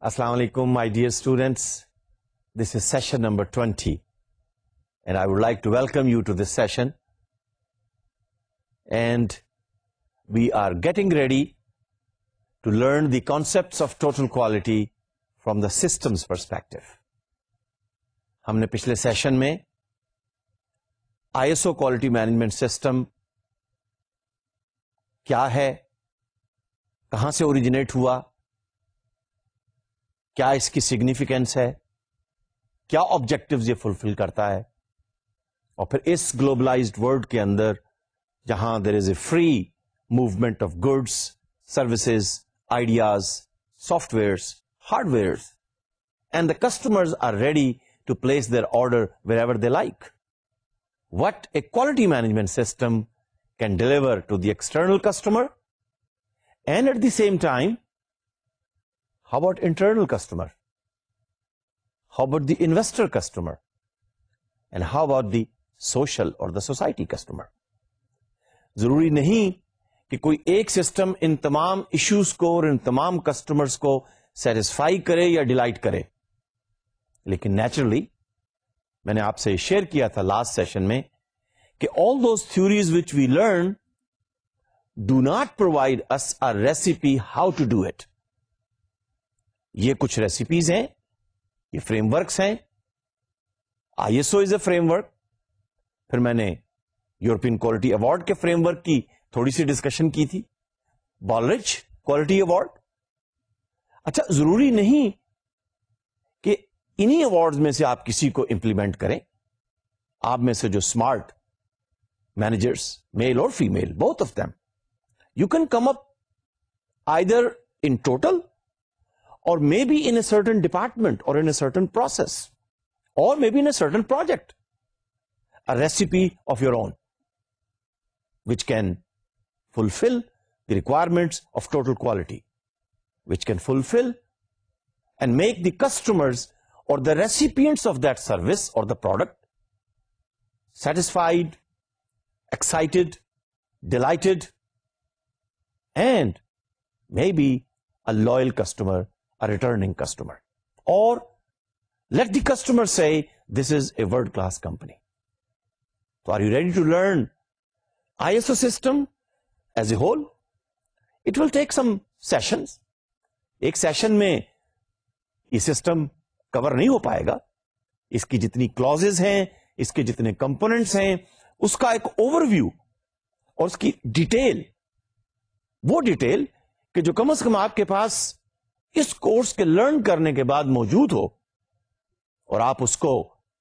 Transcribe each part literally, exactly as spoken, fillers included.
Assalamu alaikum, my dear students. This is session number twenty, and I would like to welcome you to this session. And we are getting ready to learn the concepts of total quality from the systems perspective. ہم نے پچھلے session میں I S O quality management system کیا ہے، کہاں سے originate ہوا، کیا اس کی سگنیفیکینس ہے، کیا آبجیکٹوز یہ فلفل کرتا ہے، اور پھر اس گلوبلائزڈ ورلڈ کے اندر جہاں there is a free movement of goods, services, ideas, softwares, hardwares, and the customers are ready to place their order wherever they like. What a quality management system can deliver to the external customer, and at the same time, how about internal customer? How about the investor customer? And how about the social or the society customer? ضروری نہیں کہ کوئی ایک system ان تمام issues کو اور ان تمام customers کو سیٹسفائی کرے یا ڈیلائٹ کرے، لیکن نیچرلی میں نے آپ سے شیئر کیا تھا لاسٹ سیشن میں کہ all those theories which we learn do not provide us a recipe how to do it. یہ کچھ ریسیپیز ہیں، یہ فریم ورکس ہیں. I S O is a framework. پھر میں نے یورپین کوالٹی ایوارڈ کے فریم ورک کی تھوڑی سی ڈسکشن کی تھی، بالرچ کوالٹی ایوارڈ. اچھا، ضروری نہیں کہ انہی ایوارڈز میں سے آپ کسی کو امپلیمنٹ کریں. آپ میں سے جو اسمارٹ مینیجرس، میل اور female, both of them, you can come up either in total or maybe in a certain department or in a certain process or maybe in a certain project a recipe of your own which can fulfill the requirements of total quality, which can fulfill and make the customers or the recipients of that service or the product satisfied, excited, delighted, and maybe a loyal customer, a returning customer. Or let the customer say, this is a world-class company. So are you ready to learn I S O system as a whole? It will take some sessions. ایک session میں یہ system کور نہیں ہو پائے گا. اس کی جتنی closures ہیں، اس کے جتنے کمپوننٹس ہیں، اس کا ایک اوور ویو اور اس کی ڈیٹیل، وہ ڈیٹیل کہ جو کم از کم آپ کے پاس اس کورس کے لرن کرنے کے بعد موجود ہو اور آپ اس کو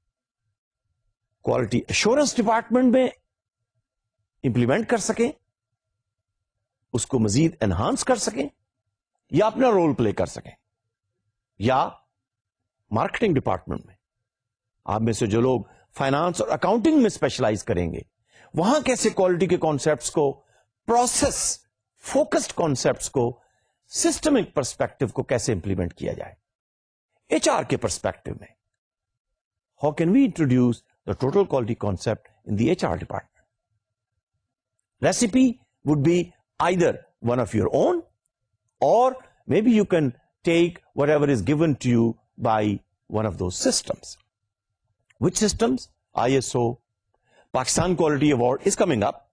کوالٹی ایشورنس ڈپارٹمنٹ میں امپلیمنٹ کر سکیں، اس کو مزید انہانس کر سکیں، یا اپنا رول پلے کر سکیں، یا مارکیٹنگ ڈپارٹمنٹ میں آپ میں سے جو لوگ فائنانس اور اکاؤنٹنگ میں اسپیشلائز کریں گے، وہاں کیسے کوالٹی کے کانسیپٹس کو، پروسیس فوکسڈ کانسیپٹس کو، سسٹمک پرسپیکٹو کو کیسے امپلیمنٹ کیا جائے. ایچ آر کے پرسپیکٹو میں how can we introduce the total quality concept in the H R department. Recipe would be either one of your own, or maybe you can take whatever is given to you by one of those systems. Which systems? I S O, Pakistan Quality Award is coming up,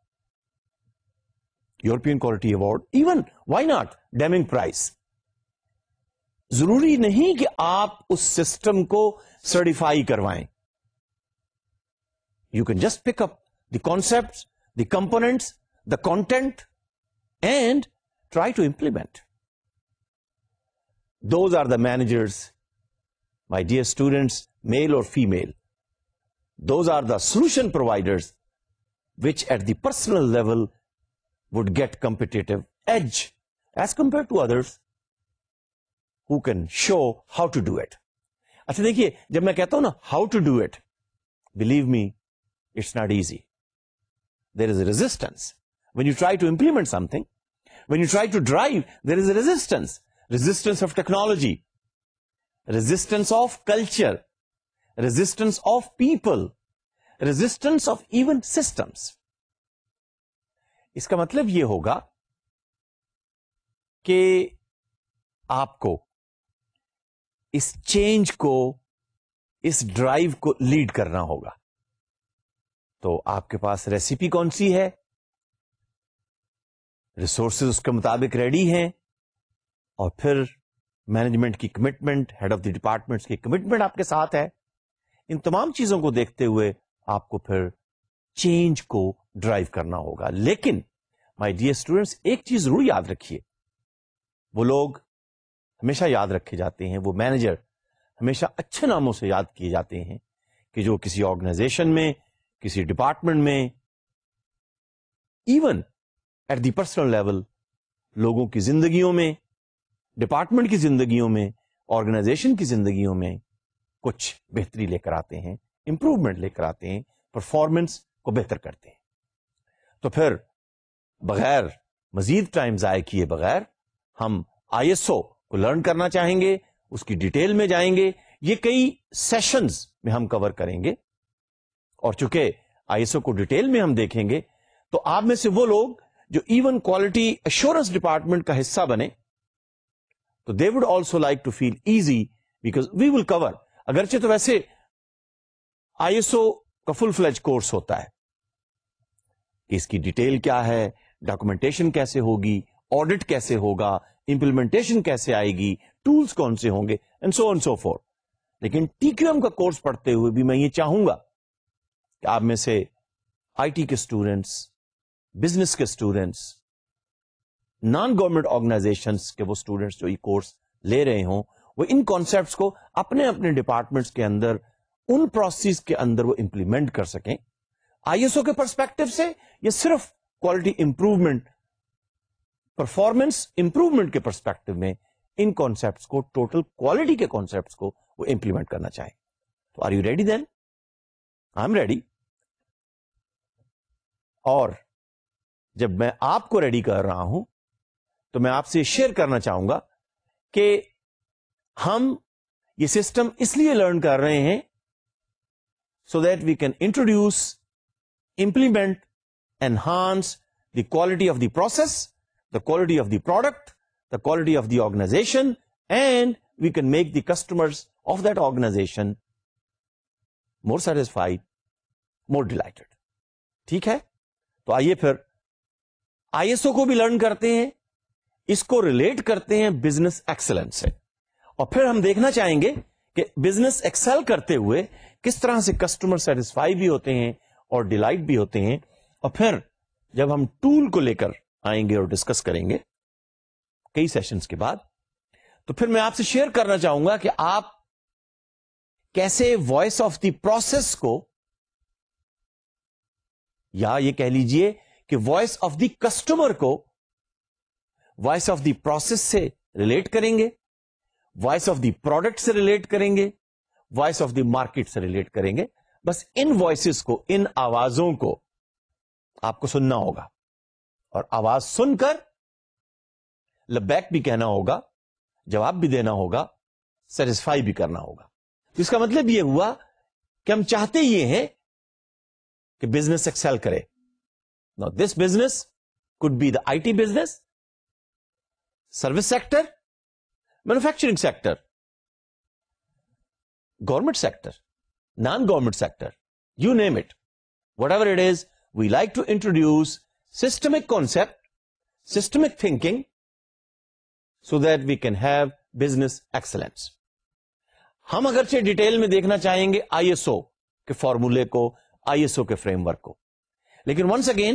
European Quality Award, even why not Deming Prize. ضروری نہیں کہ آپ اس system کو certify کروائیں. You can just pick up the concepts, the components, the content, and try to implement. Those are the managers, my dear students, male or female. Those are the solution providers which at the personal level would get competitive edge as compared to others who can show how to do it. اچھا دیکھیے، جب میں کہتا ہوں نا how to do it, believe me, it's not easy. There is a resistance. When you try to implement something, when you try to drive, there is a resistance. Resistance of technology, resistance of culture, resistance of people, resistance of even systems. اس کا مطلب یہ ہوگا کہ آپ کو اس change کو, اس drive کو lead کرنا ہوگا. تو آپ کے پاس ریسیپی کون سی ہے, ریسورسز اس کے مطابق ریڈی ہیں, اور پھر مینجمنٹ کی commitment, head of the department کی کمٹمنٹ آپ کے ساتھ ہے. ان تمام چیزوں کو دیکھتے ہوئے آپ کو پھر چینج کو ڈرائیو کرنا ہوگا. لیکن مائی ڈیئر اسٹوڈینٹس, ایک چیز ضرور یاد رکھیے, وہ لوگ ہمیشہ یاد رکھے جاتے ہیں, وہ مینیجر ہمیشہ اچھے ناموں سے یاد کیے جاتے ہیں کہ جو کسی آرگنائزیشن میں, کسی ڈپارٹمنٹ میں, even at the personal level, لوگوں کی زندگیوں میں, ڈپارٹمنٹ کی زندگیوں میں, آرگنائزیشن کی زندگیوں میں کچھ بہتری لے کر آتے ہیں, امپروومنٹ لے کر آتے ہیں, پرفارمنس کو بہتر کرتے ہیں. تو پھر بغیر مزید ٹائم ضائع کیے بغیر ہم آئی ایس او کو لرن کرنا چاہیں گے, اس کی ڈیٹیل میں جائیں گے. یہ کئی سیشنز میں ہم کور کریں گے, اور چونکہ آئی ایس او کو ڈیٹیل میں ہم دیکھیں گے تو آپ میں سے وہ لوگ جو ایون کوالٹی ایشورنس ڈپارٹمنٹ کا حصہ بنے, تو they would also like to feel easy because we will cover. اگرچہ تو ویسے آئی ایس او کا فل فلیج کورس ہوتا ہے کہ اس کی ڈیٹیل کیا ہے, ڈاکومنٹیشن کیسے ہوگی, آڈٹ کیسے ہوگا, امپلیمنٹیشن کیسے آئے گی, ٹولز کون سے ہوں گے, and so on so forth. لیکن ٹی کیو ایم کا کورس پڑھتے ہوئے بھی میں یہ چاہوں گا کہ آپ میں سے آئی ٹی کے اسٹوڈینٹس, بزنس کے اسٹوڈینٹس, نان گورنمنٹ آرگنائزیشنس کے وہ اسٹوڈینٹس جو یہ کورس لے رہے ہوں, وہ ان کانسیپٹس کو اپنے اپنے ڈپارٹمنٹس کے اندر, ان پروسیس کے اندر وہ امپلیمنٹ کر سکیں. آئی ایس او کے پرسپیکٹو سے یہ صرف کوالٹی امپروومنٹ, پرفارمنس امپروومنٹ کے پرسپیکٹو میں ان کانسیپٹس کو, ٹوٹل کوالٹی کے کانسیپٹس کو وہ امپلیمنٹ کرنا چاہیں. تو are you ready then? I'm ready. اور جب میں آپ کو ریڈی کر رہا ہوں تو میں آپ سے شیئر کرنا چاہوں گا کہ ہم یہ سسٹم اس لیے لرن کر رہے ہیں so that we can introduce, implement, enhance the quality of the process, the quality of the product, the quality of the organisation, and we can make the customers of that organisation more satisfied, more delighted. ٹھیک ہے؟ تو آئیے پھر آئی S او کو بھی learn کرتے ہیں, اس کو ریلیٹ کرتے ہیں بزنس ایکسلنس سے, اور پھر ہم دیکھنا چاہیں گے کہ بزنس ایکسل کرتے ہوئے کس طرح سے کسٹمر سیٹسفائی بھی ہوتے ہیں اور ڈیلائٹ بھی ہوتے ہیں. اور پھر جب ہم ٹول کو لے کر آئیں گے اور ڈسکس کریں گے کئی سیشنز کے بعد, تو پھر میں آپ سے شیئر کرنا چاہوں گا کہ آپ کیسے وائس آف دی پروسیس کو, یا یہ کہہ لیجئے کہ وائس آف دی کسٹمر کو وائس آف دی پروسیس سے ریلیٹ کریں گے, وائس آف دی پروڈکٹ سے ریلیٹ کریں گے, وائس آف دی مارکیٹ سے ریلیٹ کریں گے. بس ان وائسز کو, ان آوازوں کو آپ کو سننا ہوگا, اور آواز سن کر لبیک بھی کہنا ہوگا, جواب بھی دینا ہوگا, سیٹسفائی بھی کرنا ہوگا. اس کا مطلب یہ ہوا کہ ہم چاہتے یہ ہیں کہ بزنس ایکسل کرے. Now this business could be the I T business, service sector, manufacturing sector, government sector, non-government sector, you name it. Whatever it is, we like to introduce systemic concept, systemic thinking, so that we can have business excellence. ہم اگرچہ detail میں دیکھنا چاہیں گے آئی S او کے فارمولے کو, آئی S او کے فریم ورک کو, لیکن once again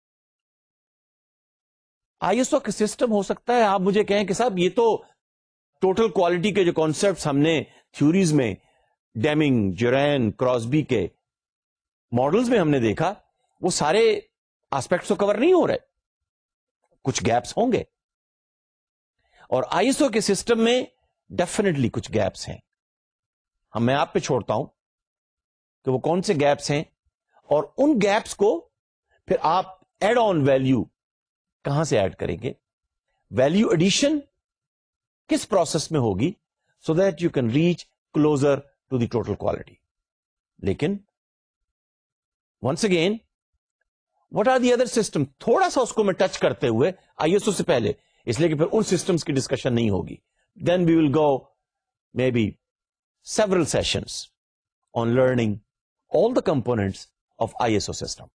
I S O کا سسٹم ہو سکتا ہے آپ مجھے کہیں کہ صاحب یہ تو ٹوٹل کوالٹی کے جو کانسیپٹس ہم نے تھیوریز میں, ڈیمنگ, جورین, کراسبی کے ماڈلز میں ہم نے دیکھا, وہ سارے آسپیکٹس کو کور نہیں ہو رہے, کچھ گیپس ہوں گے. اور آئی ایس او کے سسٹم میں ڈیفینیٹلی کچھ گیپس ہیں. ہم میں آپ پہ چھوڑتا ہوں کہ وہ کون سے گیپس ہیں, اور ان گیپس کو پھر آپ ایڈ آن ویلیو کہاں سے ایڈ کریں گے, ویلیو ایڈیشن کس پروسیس میں ہوگی, so that you can reach closer to the total quality. لیکن once again what are the other system, تھوڑا سا اس کو میں ٹچ کرتے ہوئے آئی ایس او سے پہلے, اس لیے کہ پھر ان سسٹمز کی ڈسکشن نہیں ہوگی. Then we will go maybe several sessions on learning all the components of I S O system.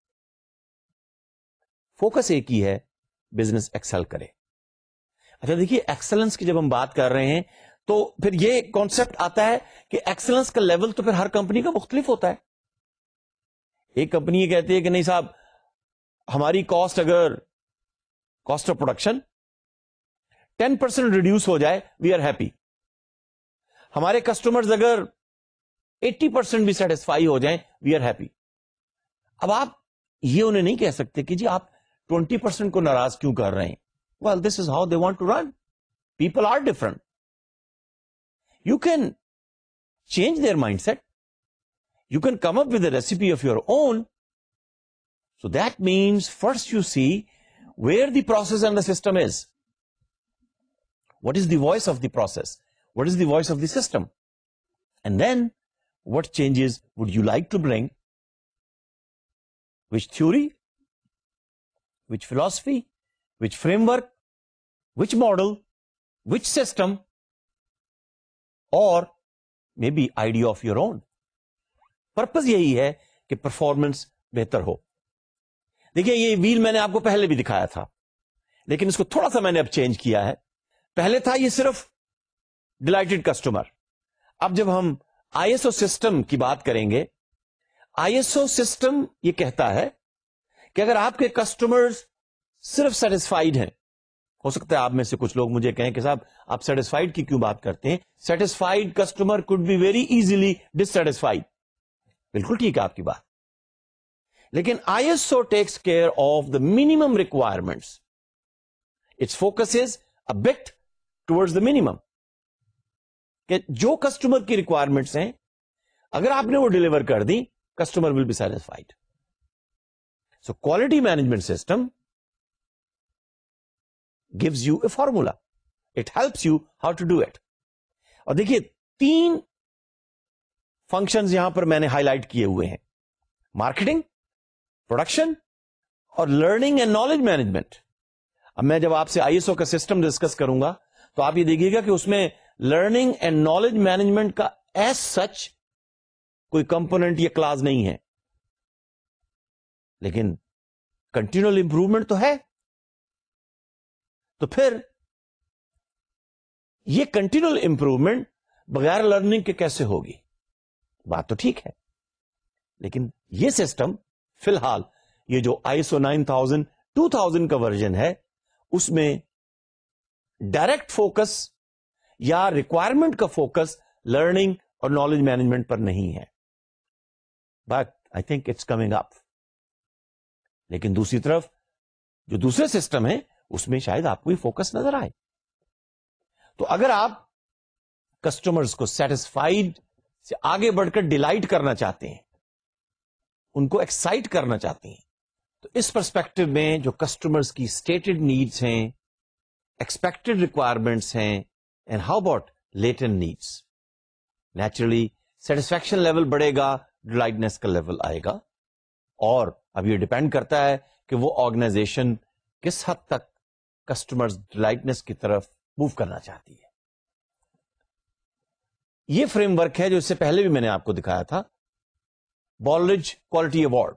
Focus ایک ہی ہے, بزنس ایکسل کرے. اچھا دیکھیے, ایکسلنس کی جب ہم بات کر رہے ہیں تو پھر یہ کانسیپٹ آتا ہے کہ ایکسلنس کا لیول تو پھر ہر کمپنی کا مختلف ہوتا ہے. ایک کمپنی یہ کہتی ہے کہ نہیں صاحب, ہماری کاسٹ اگر cost of production ten percent reduce ہو جائے وی آر ہیپی. ہمارے کسٹمرز اگر ایٹی پرسینٹ بھی سیٹسفائی ہو جائیں وی آر ہیپی. اب آپ یہ انہیں نہیں کہہ سکتے کہ جی آپ ٹوینٹی پرسینٹ کو ناراض کیوں کر رہے ہیں. Well, this is how they want to run. People are different. You can change their mindset. You can come up with a recipe of your own. So that means first you see where the process and the system is. What is the voice of the process? What is the voice of the system? And then what changes would you like to bring? Which theory? Which philosophy? Which framework? Which model? Which system? Or maybe idea of your own. Purpose یہی ہے کہ performance بہتر ہو. دیکھیے یہ well میں نے آپ کو پہلے بھی دکھایا تھا, لیکن اس کو تھوڑا سا میں نے اب چینج کیا ہے. پہلے تھا یہ صرف ڈیلائٹڈ کسٹمر. اب جب ہم آئی ایس او سسٹم کی بات کریں گے, آئی ایس او سسٹم یہ کہتا ہے کہ اگر آپ کے کسٹمرز صرف سیٹسفائیڈ ہیں, ہو سکتا ہے آپ میں سے کچھ لوگ مجھے کہیں کہ صاحب آپ سیٹسفائیڈ کی کیوں بات کرتے ہیں, satisfied customer could be very easily dissatisfied. بالکل ٹھیک ہے آپ کی بات, لیکن I S O takes care of the minimum requirements. It's focus is a bit towards the minimum, کہ جو کسٹمر کی ریکوائرمنٹس ہیں اگر آپ نے وہ ڈیلیور کر دی customer will be satisfied. So quality management system gives you a formula. It helps you how to do it. اور دیکھیے تین فنکشنز یہاں پر میں نے ہائی لائٹ کیے ہوئے ہیں, مارکیٹنگ, پروڈکشن اور لرننگ اینڈ نالج مینجمنٹ. اب میں جب آپ سے آئی ایس او کا سسٹم ڈسکس کروں گا تو آپ یہ دیکھیے گا کہ اس میں لرننگ اینڈ نالج مینجمنٹ کا ایز سچ کوئی کمپوننٹ یا کلاس نہیں ہے, لیکن کنٹینیول امپروومنٹ تو ہے. تو پھر یہ کنٹینیول امپروومنٹ بغیر لرننگ کے کیسے ہوگی؟ بات تو ٹھیک ہے, لیکن یہ سسٹم فی الحال یہ جو I S O nine thousand two thousand کا ورژن ہے اس میں ڈائریکٹ فوکس یا ریکوائرمنٹ کا فوکس لرننگ اور نالج مینجمنٹ پر نہیں ہے. But I think it's coming up. لیکن دوسری طرف جو دوسرے سسٹم ہیں اس میں شاید آپ کو یہ فوکس نظر آئے. تو اگر آپ کسٹمرز کو سیٹسفائیڈ سے آگے بڑھ کر ڈیلائٹ کرنا چاہتے ہیں, ان کو ایکسائٹ کرنا چاہتے ہیں, تو اس پرسپیکٹو میں جو کسٹمرز کی اسٹیٹڈ نیڈس ہیں, ایکسپیکٹڈ ریکوائرمنٹس ہیں, and how about latent needs, naturally satisfaction level بڑھے گا, ڈیلائٹنس کا لیول آئے گا. اور اب یہ ڈیپینڈ کرتا ہے کہ وہ آرگنائزیشن کس حد تک کسٹمرز ڈیلائٹنس کی طرف موو کرنا چاہتی ہے. یہ فریم ورک ہے جو اس سے پہلے بھی میں نے آپ کو دکھایا تھا, Baldrige quality award,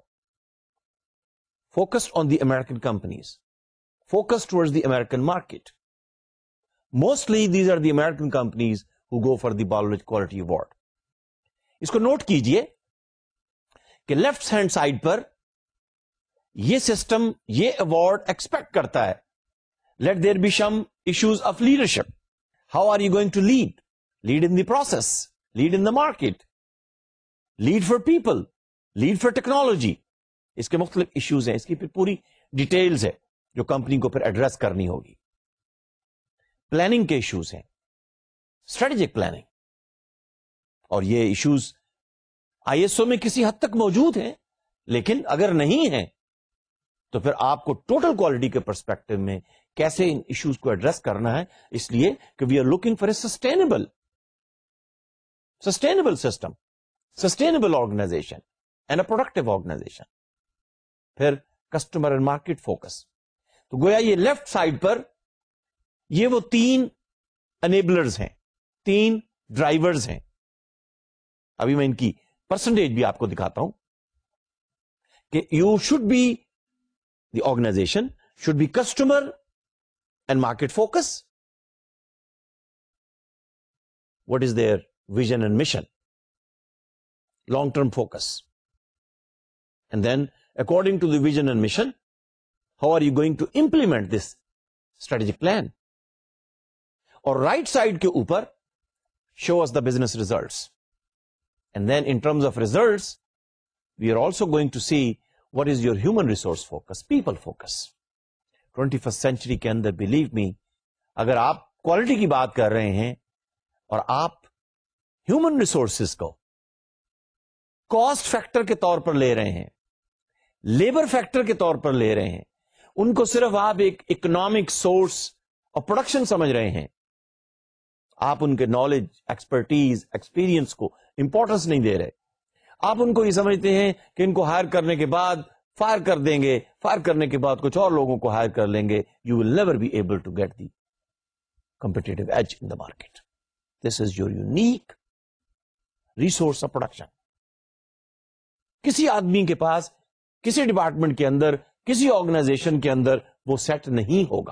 focused on the American companies, focus towards the American market. Mostly these are the American companies who go for the Baldrige quality award. اس کو نوٹ کیجئے کہ لیفٹ ہینڈ سائڈ پر یہ سسٹم یہ award expect کرتا ہے, let there be some issues of leadership. How are you going to lead? Lead in the process, lead in the market, lead for people, lead for technology. اس کے مختلف issues ہیں, اس کی پھر پوری ڈیٹیلز ہے جو کمپنی کو پھر ایڈریس کرنی ہوگی. پلاننگ کے ایشوز ہیں, اسٹریٹجک پلاننگ, اور یہ ایشوز آئی ایس او میں کسی حد تک موجود ہیں, لیکن اگر نہیں ہیں تو پھر آپ کو ٹوٹل کوالٹی کے پرسپیکٹو میں کیسے ان ایشوز کو ایڈریس کرنا ہے, اس لیے کہ we are looking for a sustainable sustainable system, sustainable organisation and a productive organisation. پھر کسٹمر اینڈ مارکیٹ فوکس. تو گویا یہ لیفٹ سائڈ پر یہ وہ تین انیبلرز ہیں, تین ड्राइवर्स हैं. अभी मैं इनकी परसेंटेज भी आपको दिखाता हूं कि you should be, the organisation should be customer and market focus. What is their vision and mission? Long-term focus. And then, according to the vision and mission, how are you going to implement this strategic plan? Or right side ke upar, show us the business results. And then in terms of results, we are also going to see what is your human resource focus, people focus. twenty-first century ke andar, believe me, agar aap quality ki baat kar rahe hain, اور آپ human resources کو cost factor کے طور پر لے رہے ہیں, labour factor کے طور پر لے رہے ہیں, ان کو صرف آپ ایک اکنامک سورس اور پروڈکشن سمجھ رہے ہیں, آپ ان کے نالج, ایکسپرٹیز, ایکسپیرینس کو امپورٹنس نہیں دے رہے. آپ ان کو یہ سمجھتے ہیں کہ ان کو ہائر کرنے کے بعد فائر کر دیں گے, فائر کرنے کے بعد کچھ اور لوگوں کو ہائر کر لیں گے. You will never be able to get the competitive edge in the market. This is your unique resource of production. کسی آدمی کے پاس کسی ڈپارٹمنٹ کے اندر, کسی آرگنائزیشن کے اندر وہ سیٹ نہیں ہوگا.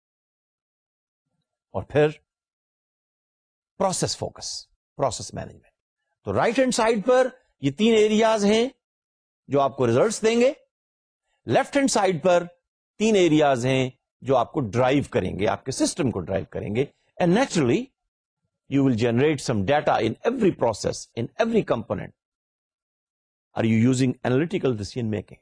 اور پھر پروسیس فوکس, پروسیس مینجمنٹ. تو رائٹ ہینڈ سائڈ پر یہ تین ایریاز ہیں جو آپ کو ریزلٹس دیں گے. لیفٹ ہینڈ سائڈ پر تین ایریاز ہیں جو آپ کو ڈرائیو کریں گے, آپ کے سسٹم کو ڈرائیو کریں گے. And naturally you will generate some data in every process, in every component. Are you using analytical decision making?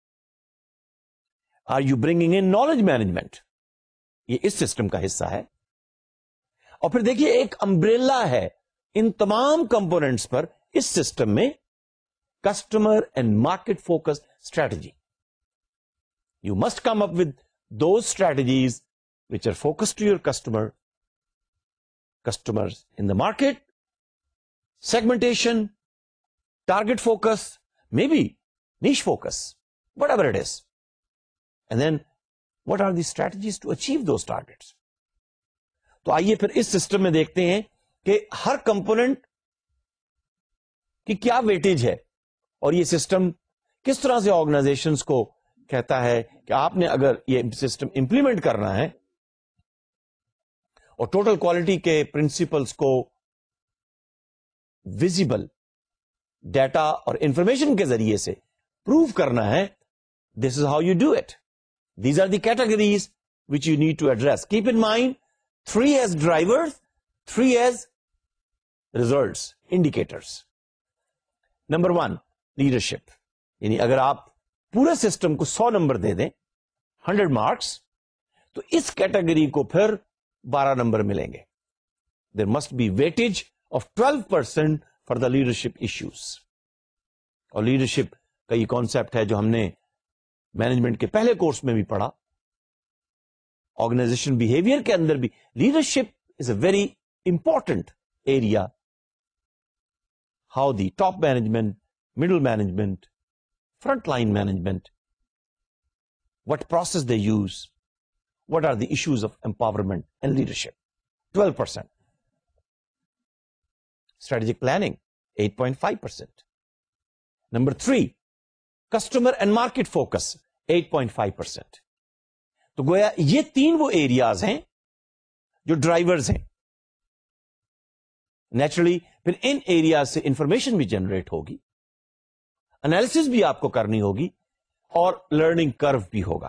Are you bringing in knowledge management? یہ اس سسٹم کا حصہ ہے. اور پھر دیکھیے ایک امبریلا ہے ان تمام کمپوننٹس پر اس سسٹم میں, customer and market focus strategy. You must come up with those strategies which are focused to your customer, customers in the market, segmentation, target focus, maybe niche focus, whatever it is. And then, what are the strategies to achieve those targets? تو آئیے پھر اس system میں دیکھتے ہیں کہ ہر component کی کیا weightage ہے, اور یہ سسٹم کس طرح سے آرگنائزیشنز کو کہتا ہے کہ آپ نے اگر یہ سسٹم امپلیمنٹ کرنا ہے اور ٹوٹل کوالٹی کے پرنسپلس کو ویزیبل ڈیٹا اور انفارمیشن کے ذریعے سے پروو کرنا ہے, this is how you do it. These are the categories which you need to address. Keep in mind three as driver, three as results, indicators. Number one, leadership. یعنی اگر آپ پورے سسٹم کو سو نمبر دے دیں, hundred marks, تو اس category کو پھر بارہ نمبر ملیں گے. There must be weightage of twelve percent for the leadership issues. اور لیڈرشپ کا یہ کانسیپٹ ہے جو ہم نے مینجمنٹ کے پہلے کورس میں بھی پڑھا. آرگنائزیشن بہیویئر کے اندر بھی leadership is a very important area. How the top management, middle management, front line management, what process they use, what are the issues of empowerment and leadership? twelve percent. Strategic planning, eight point five percent. Number three, customer and market focus, eight point five percent. تو گویا یہ تین وہ areas ہیں جو drivers ہیں. Naturally پھر ان ایریاز سے انفارمیشن بھی جنریٹ ہوگی, انالیسس بھی آپ کو کرنی ہوگی, اور لرننگ کرو بھی ہوگا.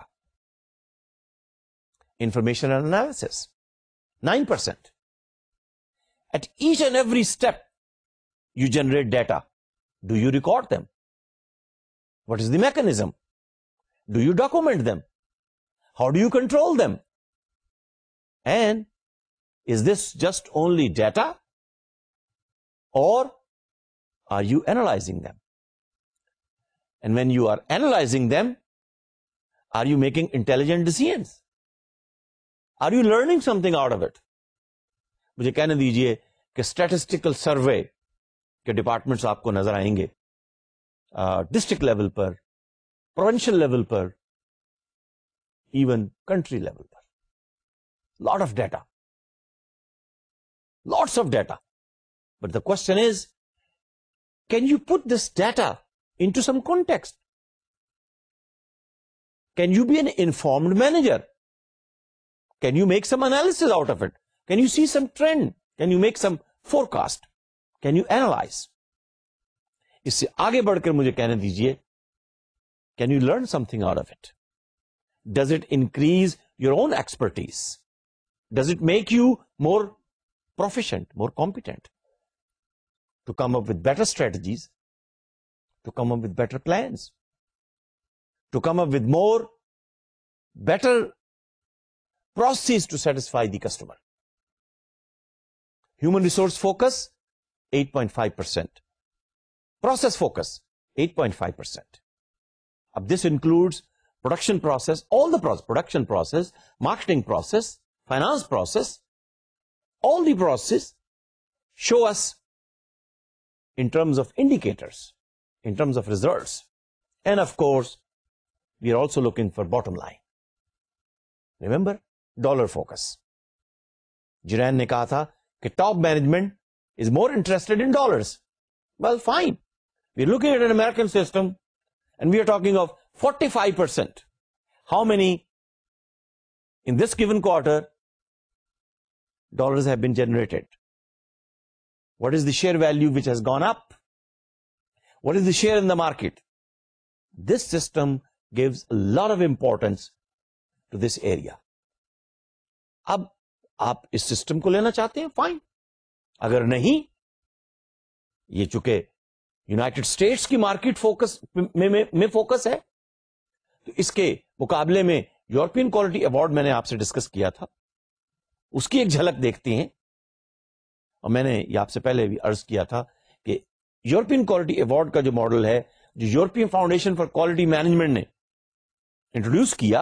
Information and analysis, nine percent. At each and every step, you generate data. Do you record them? What is the mechanism? Do you document them? How do you control them? And is this just only data? Or are you analyzing them? And when you are analyzing them, are you making intelligent decisions? Are you learning something out of it? مجھے کہنے دیجئے کہ statistical survey کے departments آپ کو نظر آئیں گے ڈسٹرکٹ لیول پر, پروونشل لیول پر, ایون کنٹری لیول پر. Lot of data, lots of data. But the question is, can you put this data into some context? Can you be an informed manager? Can you make some analysis out of it? Can you see some trend? Can you make some forecast? Can you analyze? اس سے آگے بڑھ کر مجھے کہنے دیجئے, can you learn something out of it? Does it increase your own expertise? Does it make you more proficient, more competent to come up with better strategies, to come up with better plans, to come up with more better processes to satisfy the customer? Human resource focus, eight point five percent. Process focus, eight point five percent. अब this includes production process, all the process, production process, marketing process, finance process, all the processes show us in terms of indicators, in terms of results. And of course, we are also looking for bottom line. Remember, dollar focus. Jiran نے کہا تھا کہ top management is more interested in dollars. Well, fine. We're looking at an American system and we are talking of forty-five percent. How many in this given quarter dollars have been generated? What is the share value which has gone up? What is the share in the market? This system gives a lot of importance to this area. اب آپ اس system کو لینا چاہتے ہیں, fine. اگر نہیں, یہ چونکہ یونائٹڈ اسٹیٹس کی مارکیٹ فوکس میں فوکس ہے, تو اس کے مقابلے میں یورپین کوالٹی ایوارڈ میں نے آپ سے ڈسکس کیا تھا, اس کی ایک جھلک دیکھتے ہیں. اور میں نے یہ آپ سے پہلے بھی عرض کیا تھا کہ یورپین کوالٹی ایوارڈ کا جو ماڈل ہے, جو European foundation for quality management نے انٹروڈیوس کیا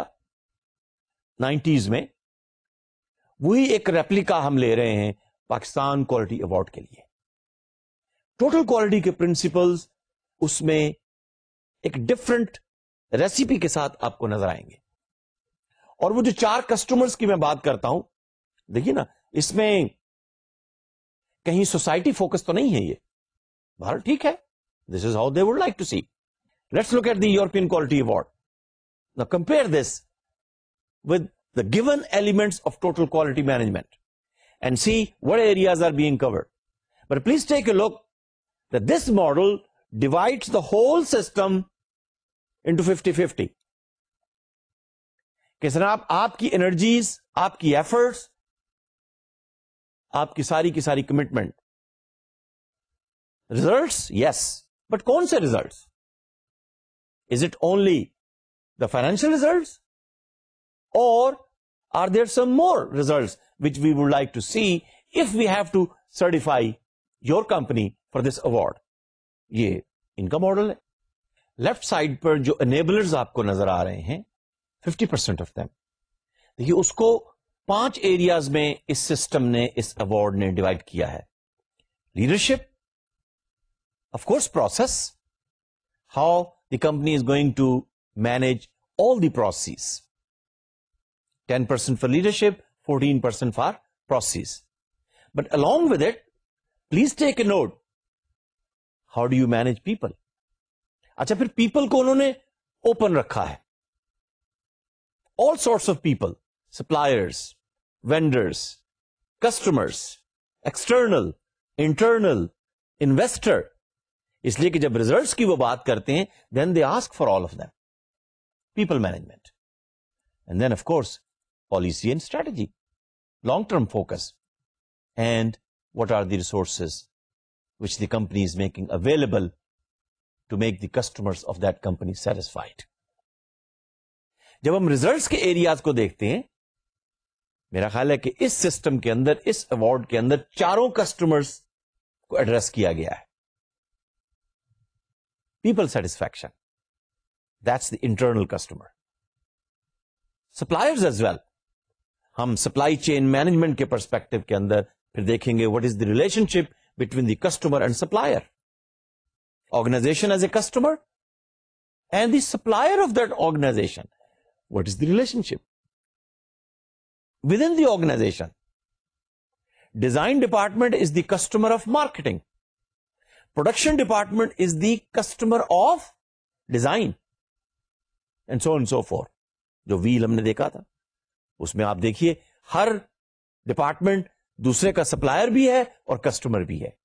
نائنٹیز میں, وہی ایک ریپلیکا ہم لے رہے ہیں پاکستان کوالٹی ایوارڈ کے لیے. ٹوٹل کوالٹی کے پرنسپلز اس میں ایک ڈفرنٹ ریسیپی کے ساتھ آپ کو نظر آئیں گے. اور وہ جو چار کسٹمرز کی میں بات کرتا ہوں, دیکھیے نا, اس میں کہیں سوسائٹی فوکس تو نہیں ہے, یہ بہر ٹھیک ہے, this is how they would like to see. Let's look at the European quality award. Now compare this with the given elements of total quality management and see what areas are being covered. But please take a look that this model divides the whole system into fifty fifty. کہ جناب آپ کی energies, آپ کی efforts, آپ کی ساری کی ساری کمٹمنٹ, ریزلٹس, یس, بٹ کون سے results? Is it only the financial results, or are there some more results which we would like to see if we have to certify your company for this award? یہ ان کا model ہے. Left side پر جو enablers آپ کو نظر آ رہے ہیں, fifty percent of them, دیکھیے اس کو پانچ ایریاز میں اس سسٹم نے, اس ایوارڈ نے ڈیوائڈ کیا ہے. Leadership, of course process, how the company is going to manage all the processes. ten percent for leadership, fourteen percent for processes. But along with it, please take a note, how do you manage people? اچھا, پھر people کو انہوں نے open رکھا ہے. All sorts of people, suppliers, vendors, customers, external, internal, investor. اس لیے کہ جب results کی وہ بات کرتے ہیں, then they ask for all of them. People management. And then, of course, policy and strategy, long-term focus. And what are the resources which the company is making available to make the customers of that company satisfied. جب ہم results کے areas کو دیکھتے ہیں, میرا خیال ہے کہ اس سسٹم کے اندر, اس ایوارڈ کے اندر چاروں کسٹمرز کو ایڈریس کیا گیا ہے. People satisfaction, that's the internal customer. Suppliers as well. ہم سپلائی چین مینجمنٹ کے پرسپیکٹو کے اندر پھر دیکھیں گے what is the relationship between the customer and supplier. Organization as a customer and the supplier of that organization. What is the relationship? Within the organization, Design department is the customer of marketing. Production department is the customer of design. And so on and so forth. جو well ہم نے دیکھا تھا اس میں آپ دیکھیے ہر department دوسرے کا سپلائر بھی ہے اور کسٹمر بھی ہے.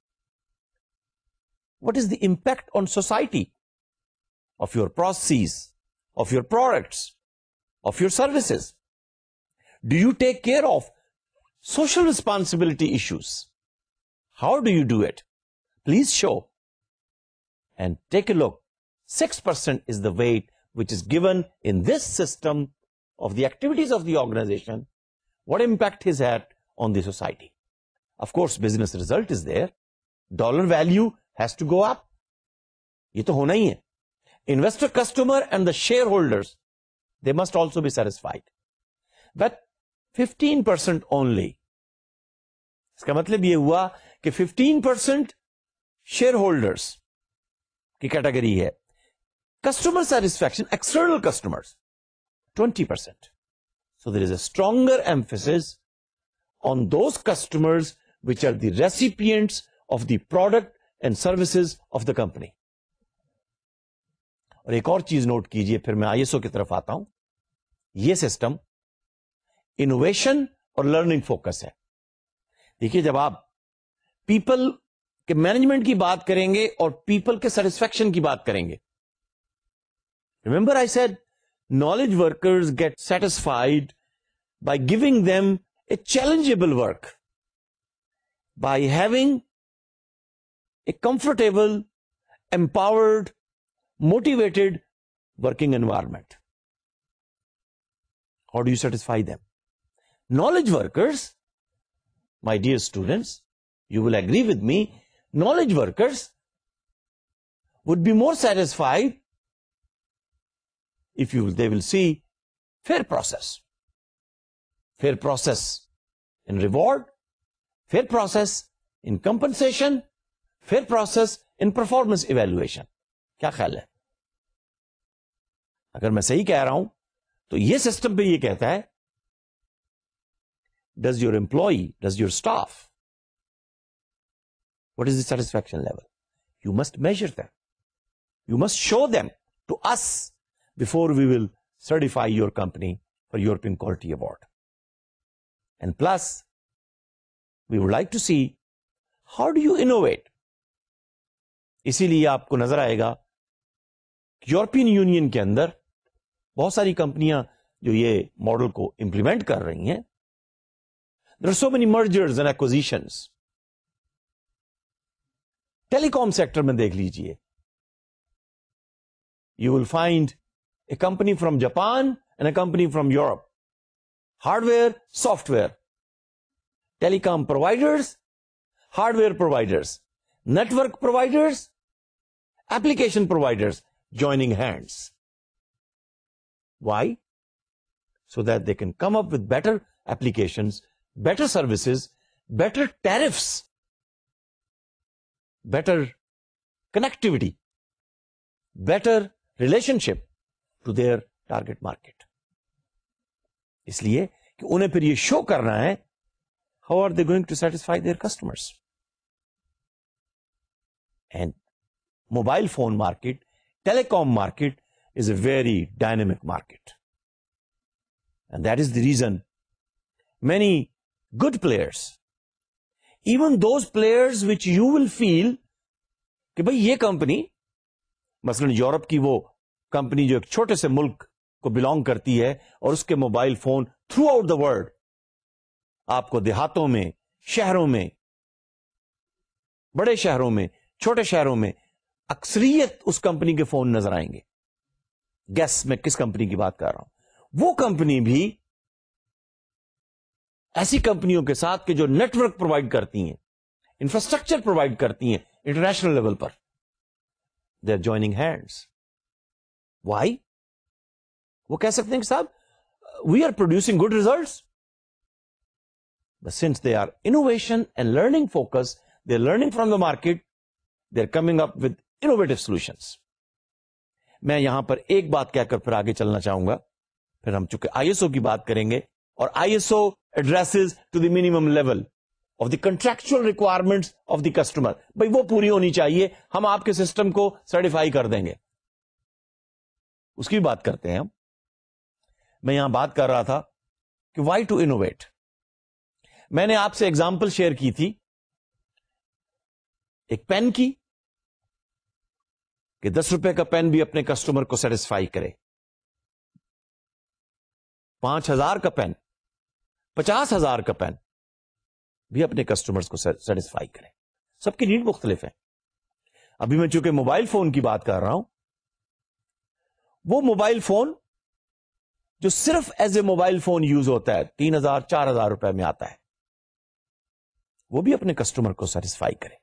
What is the impact on society of your processes, of your products, of your services? Do you take care of social responsibility issues? How do you do it? Please show and take a look. six percent is the weight which is given in this system of the activities of the organization. What impact is had on the society? Of course, business result is there. Dollar value has to go up. یہ تو ہونا ہی ہے. Investor, customer and the shareholders, they must also be satisfied. But fifteen percent only. اس کا مطلب یہ ہوا کہ fifteen percent shareholders کی کیٹیگری ہے. Customer satisfaction, external customers, twenty percent. So there is a stronger emphasis on those customers which are the recipients of the product and services of the company. اور ایک اور چیز note کیجئے, پھر میں I S O کی طرف آتا ہوں. یہ سسٹم انوویشن اور لرننگ فوکس ہے. دیکھیے جب آپ پیپل کے مینجمنٹ کی بات کریں گے اور پیپل کے سیٹسفیکشن کی بات کریں گے, remember I said knowledge workers get satisfied by giving them a challengeable work, by having a comfortable, empowered, motivated working environment. How do you satisfy them? Knowledge workers, my dear students, you will agree with me, knowledge workers would be more satisfied if you they will see fair process. Fair process in reward, fair process in compensation, fair process in performance evaluation. کیا خیال ہے؟ اگر میں صحیح کہہ رہا ہوں تو یہ سسٹم پہ یہ کہتا ہے does your employee, does your staff, what is the satisfaction level? You must measure them. You must show them to us before we will certify your company for European Quality Award. And plus, we would like to see how do you innovate. اسی لیے آپ کو نظر آئے گا European union کے اندر بہت ساری کمپنیاں جو یہ ماڈل کو امپلیمنٹ کر رہی ہیں. There are so many mergers and acquisitions. Telecom sector میں دیکھ لیجئے, you will find a company from Japan and a company from Europe. Hardware, software. Telecom providers, hardware providers, network providers, application providers joining hands. Why? So that they can come up with better applications, better services, better tariffs, better connectivity, better relationship to their target market. اس لیے کہ انہیں پھر یہ شو کرنا ہے how are they going to satisfy their customers. And mobile phone market, telecom market is a very dynamic market. And that is the reason many good players, even those players which you will feel کہ بھئی یہ company, مثلا Europe کی وہ company جو ایک چھوٹے سے ملک کو بلانگ کرتی ہے اور اس کے mobile phone throughout the world آپ کو دیہاتوں میں, شہروں میں, بڑے شہروں میں, چھوٹے شہروں میں اکثریت اس کمپنی کے فون نظر آئیں گے. گیس میں کس کمپنی کی بات کر رہا ہوں, وہ کمپنی بھی ایسی کمپنیوں کے ساتھ کہ جو نیٹ ورک پرووائڈ کرتی ہیں, انفراسٹرکچر پرووائڈ کرتی ہیں انٹرنیشنل لیول پر, they are joining hands. Why? وہ کہہ سکتے ہیں کہ صاحب we are producing good results, but since they are innovation and learning focus, they are learning from the market, they are coming up with innovative solutions. میں یہاں پر ایک بات کہہ کر پھر آگے چلنا چاہوں گا, پھر ہم چونکہ آئی ایس او کی بات کریں گے, اور I S O addresses to the minimum level of the contractual requirements of the customer. بھائی وہ پوری ہونی چاہیے, ہم آپ کے سسٹم کو سرٹیفائی کر دیں گے. اس کی بات کرتے ہیں ہم. میں یہاں بات کر رہا تھا کہ why to innovate. میں نے آپ سے ایگزامپل شیئر کی تھی ایک پین کی, کہ دس روپے کا پین بھی اپنے کسٹمر کو سیٹسفائی کرے, پانچ ہزار کا پین, پچاس ہزار کا پین بھی اپنے کسٹمرز کو سیٹسفائی کرے. سب کی نیڈ مختلف ہے. ابھی میں چونکہ موبائل فون کی بات کر رہا ہوں, وہ موبائل فون جو صرف as a mobile phone use ہوتا ہے, تین ہزار چار ہزار روپے میں آتا ہے, وہ بھی اپنے کسٹمر کو سیٹسفائی کرے.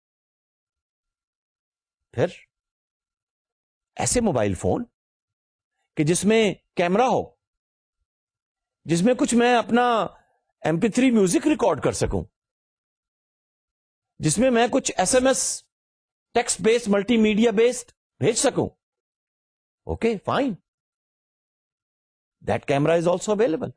پھر ایسے موبائل فون کہ جس میں کیمرہ ہو, جس میں کچھ میں اپنا M P three music record کر سکوں, جس میں میں کچھ S M S text based multimedia based بھیج سکوں. Okay fine, that camera is also available.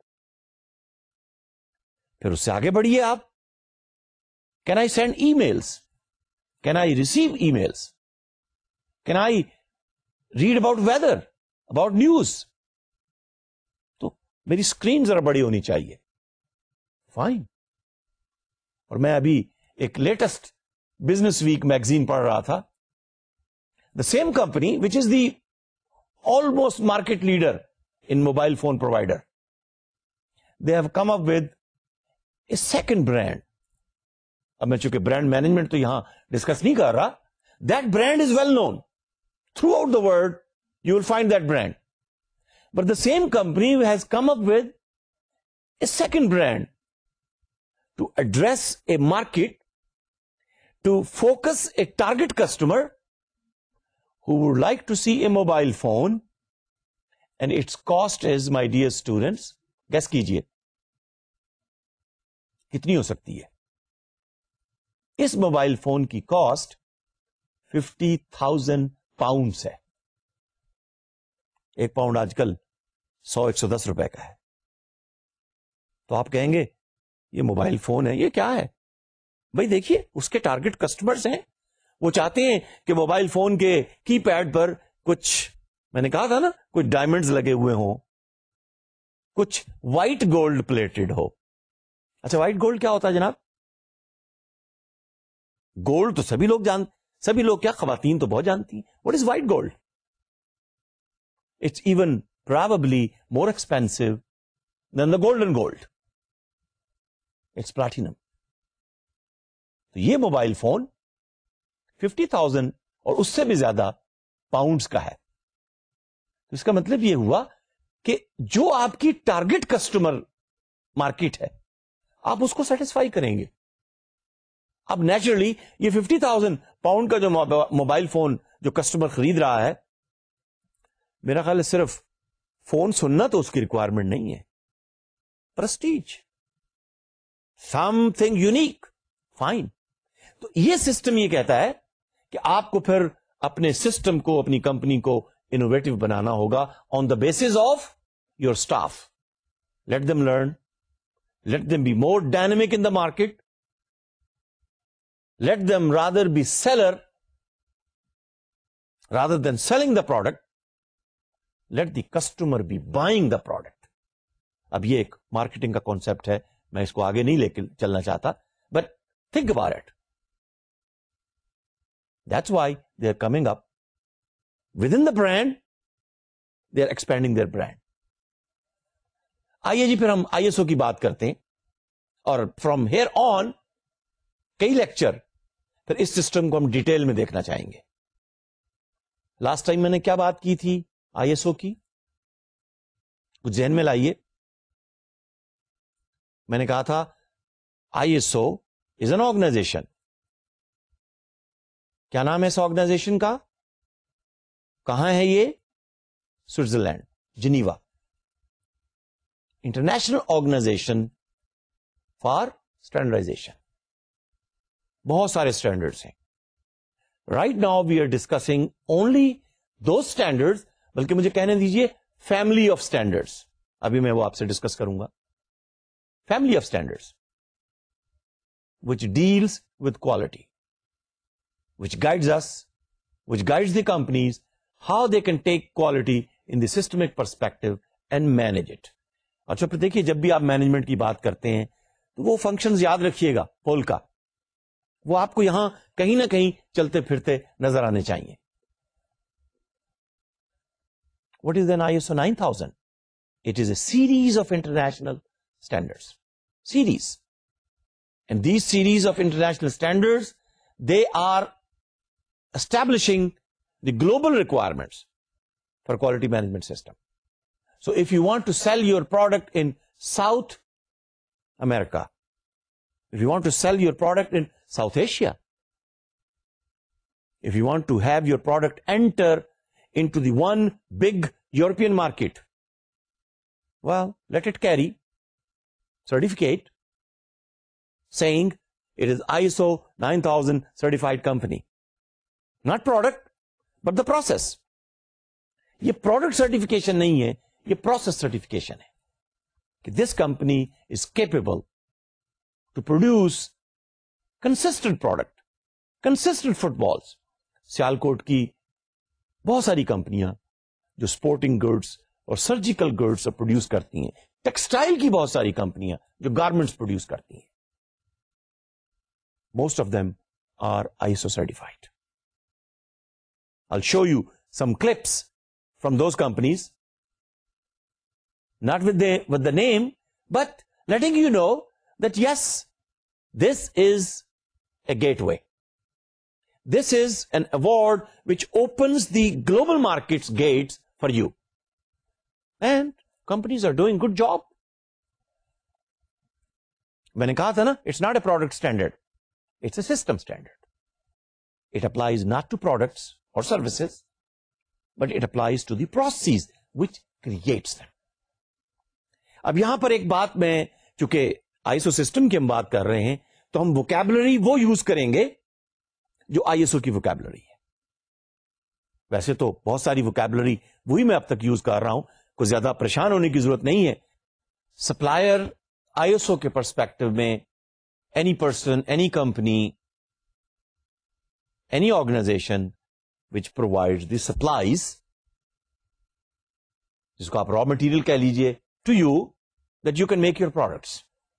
پھر اس سے آگے بڑھیے آپ. Can I send emails, can I receive emails, can I read about weather, about news. تو میری اسکرین ذرا بڑی ہونی چاہیے. فائن. اور میں ابھی ایک لیٹسٹ بزنس ویک میگزین پڑھ رہا تھا. The same company which is the almost market leader in mobile phone provider, they have come up with a second brand. اب میں چونکہ برانڈ مینجمنٹ تو یہاں ڈسکس نہیں کر رہا. That brand is well known throughout the world, you will find that brand. But the same company has come up with a second brand to address a market, to focus a target customer who would like to see a mobile phone, and its cost is, my dear students, guess کیجئے کتنی ہو سکتی ہے. اس mobile phone کی cost fifty thousand pounds ہے. ایک pound آج کل سو ایک سو دس روپے کا ہے. تو آپ کہیں گے یہ موبائل فون ہے, یہ کیا ہے؟ بھائی دیکھیے, اس کے ٹارگٹ کسٹمرز ہیں, وہ چاہتے ہیں کہ موبائل فون کے کی پیڈ پر کچھ, میں نے کہا تھا نا, کچھ ڈائمنڈز لگے ہوئے ہوں, کچھ وائٹ گولڈ پلیٹڈ ہو. اچھا وائٹ گولڈ کیا ہوتا ہے جناب؟ گولڈ تو سبھی لوگ جان سبھی لوگ کیا, خواتین تو بہت جانتی ہیں. What is white gold? It's even probably more expensive than the golden gold. It's platinum. تو یہ موبائل فون ففٹی تھاؤزینڈ اور اس سے بھی زیادہ پاؤنڈز کا ہے. تو اس کا مطلب یہ ہوا کہ جو آپ کی ٹارگٹ کسٹمر مارکیٹ ہے, آپ اس کو سیٹسفائی کریں گے. اب نیچرلی یہ ففٹی تھاؤزینڈ پاؤنڈ کا جو موبائل فون جو کسٹمر خرید رہا ہے, میرا خیال ہے صرف فون سننا تو اس کی ریکوائرمنٹ نہیں ہے, prestige, something unique. Fine. تو یہ سسٹم یہ کہتا ہے کہ آپ کو پھر اپنے سسٹم کو, اپنی کمپنی کو انوویٹو بنانا ہوگا on the basis of your staff. Let them learn, let them be more dynamic in the market, let them rather be seller rather than selling the product, let the customer be buying the product. اب یہ ایک marketing کا concept ہے, میں اس کو آگے نہیں لے کے چلنا چاہتا, but think about it. That's why they are coming up with in the brand, they are expanding their brand. آئیے جی پھر ہم آئی ایس او کی بات کرتے ہیں, اور فرام ہیئر آن کئی لیکچر پھر اس سسٹم کو ہم ڈیٹیل میں دیکھنا چاہیں گے. لاسٹ ٹائم میں نے کیا بات کی تھی آئی ایس او کی, کچھ ذہن میں لائیے. میں نے کہا تھا I S O is an organization. کیا نام ہے اس آرگنائزیشن کا؟ کہاں ہے یہ؟ Switzerland, Geneva. International organization for standardization. بہت سارے اسٹینڈرڈس ہیں. Right now we are discussing only those standard, بلکہ مجھے کہنے دیجیے فیملی آف اسٹینڈرڈس. ابھی میں وہ آپ سے ڈسکس کروں گا. Family of standards. which deals with quality, which guides us, which guides the companies how they can take quality in the systemic perspective and manage it. اچھا پھر دیکھیے جب بھی آپ مینجمنٹ کی بات کرتے ہیں تو وہ فنکشنز یاد رکھیے گا پول کا, وہ آپ کو یہاں کہیں نہ کہیں چلتے پھرتے نظر آنے چاہیے. What is an I S O nine thousand? It is a series of international standards. Series. And these series of international standards, they are establishing the global requirements for quality management system. So if you want to sell your product in South America, if you want to sell your product in South Asia, if you want to have your product enter into the one big European market, well, let it carry certificate saying it is I S O nine thousand certified company. Not product, but the process. یہ product certification نہیں ہے, یہ process certification ہے کہ this company is capable to produce consistent product, consistent footballs. Sialkot کی بہت ساری کمپنیاں جو اسپورٹنگ گڈس اور سرجیکل گڈس پروڈیوس کرتی ہیں, ٹیکسٹائل کی بہت ساری کمپنیاں جو گارمنٹس پروڈیوس کرتی ہیں, most of them are I S O certified. I'll show you some clips from those companies, not with the with the name, but letting you know that yes, this is a gateway. This is an award which opens the global markets gates for you. And companies are doing good job. میں نے کہا تھا نا, it's not a product standard, it's a system standard. It applies not to products or services, but it applies to the processes which creates them. اب یہاں پر ایک بات میں, چونکہ آئی ایس او سسٹم کی ہم بات کر رہے ہیں, تو ہم ووکیبلری وہ یوز کریں گے جو آئی ایس او کی ووکیبلری ہے. ویسے تو بہت ساری ووکیبلری وہی میں اب تک یوز کر رہا ہوں, کوئی زیادہ پریشان ہونے کی ضرورت نہیں ہے. سپلائر آئی ایس او کے پرسپیکٹو میں any person, any company, any organization which provides the supplies, جس کو آپ را مٹیریل کہہ لیجئے, to you that you can make your products.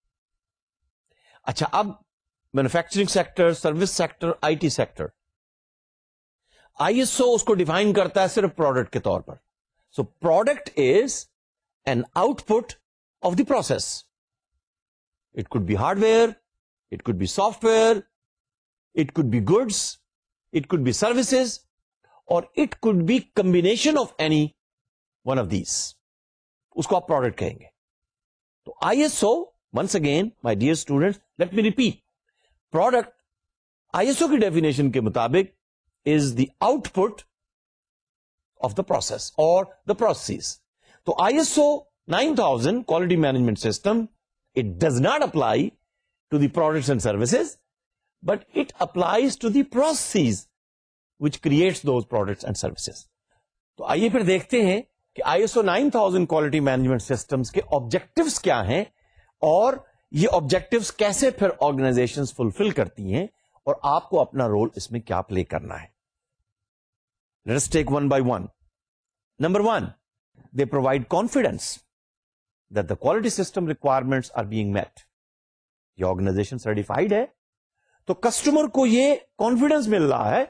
اچھا, اب manufacturing sector, service sector, I T sector, I S O اس کو ڈیفائن کرتا ہے صرف پروڈکٹ کے طور پر. So product is an output of the process. It could be hardware, it could be software, it could be goods, it could be services, اور it could be combination of any one of these. اس کو آپ product کہیں گے. تو I S O, once again my dear student, let me repeat, product I S O کی definition کے مطابق is the output of the process اور دا پروسیس. تو I S O nine thousand quality management system, it does not apply to the products and services, but it applies to the process which creates those products and services. تو آئیے پھر دیکھتے ہیں کہ I S O nine thousand quality management systems کے objectives کیا ہیں, اور یہ آبجیکٹوز کیسے پھر آرگنائزیشنز فلفل کرتی ہیں, اور آپ کو اپنا رول اس میں کیا پلے کرنا ہے. Let us take one by one. Number one, they provide confidence that the quality system requirements are being met. یہ آرگنائزیشن سرٹیفائڈ ہے تو کسٹمر کو یہ کانفیڈنس مل رہا ہے